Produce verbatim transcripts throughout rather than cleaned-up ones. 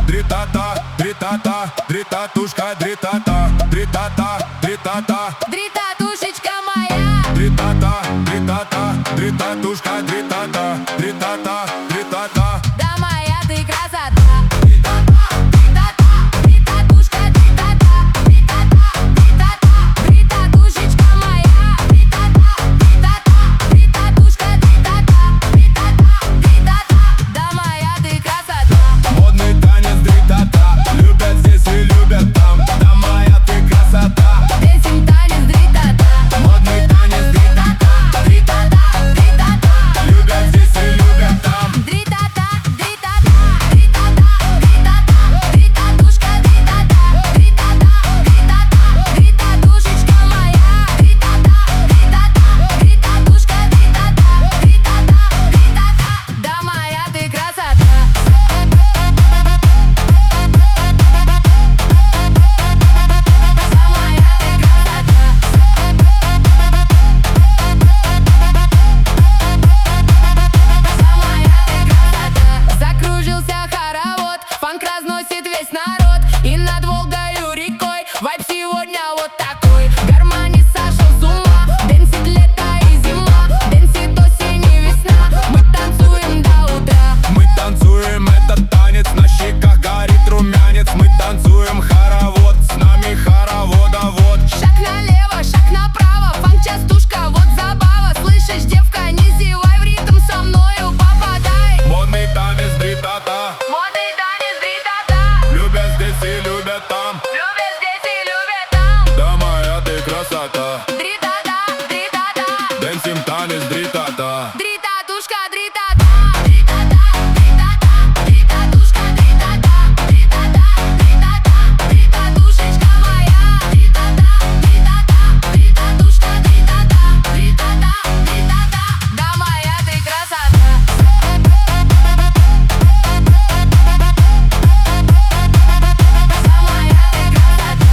дритата, дритата, дритатушка, дритата, дритата, дритата, Дритатушечка моя. дритата, дритата, дритатушка, дритата, дритата, дритата. Да моя ты красота. Дритата, дритата, дритатушка, дритата, дритата, дритата, дритатушечка моя. Дритата, дритата, дритатушка, дритата, дритата, дритата. Да моя ты красота. Модный танец дритата, любят здесь и любят там. Да моя ты красота. Дэнсинг танец дритата. Модный танец дритата, дритата, дритата, любят здесь и любят там. Дритата, дритата, дритата, дритата, дритатушка, дритата, дритата, дритата, дритатушечка моя. Дритата, дритата, дритатушка, дритата, дритата, дритата. Да моя ты красота. Закружился хоровод, фанк разносит весь народ. И над Волгою рекой вайб сегодня вот такой. Гармони сошел с ума, дэнсит лето и зима, дэнсит осень и весна. Мы танцуем до утра. Мы танцуем этот танец, на щеках горит румянец. Мы танцуем хоровод, с нами хороводовод. Шаг налево, шаг направо, фанк частушка, вот забава. Слышишь, девка, не зевай, в ритм со мною попадай. Модный танец дритата, Модный танец дритата. любят здесь и любят там. Любят здесь и любят там. Да моя ты красота, Дритата, дритата. дэнсим танец дритата. Дритатушка, дритата. Дритата, дритата, дритатушка, дритата, дритата, дритата, дритатушечка моя. Дритата, дритата, дритатушка, дритата, дритата, дритата. Да моя ты красота. Да моя ты красота.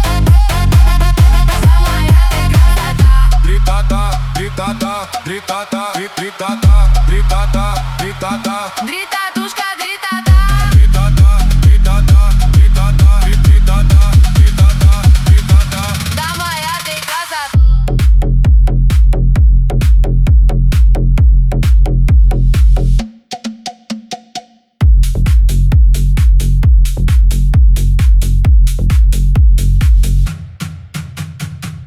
Да моя ты красота. Дритата, дритата, дритата.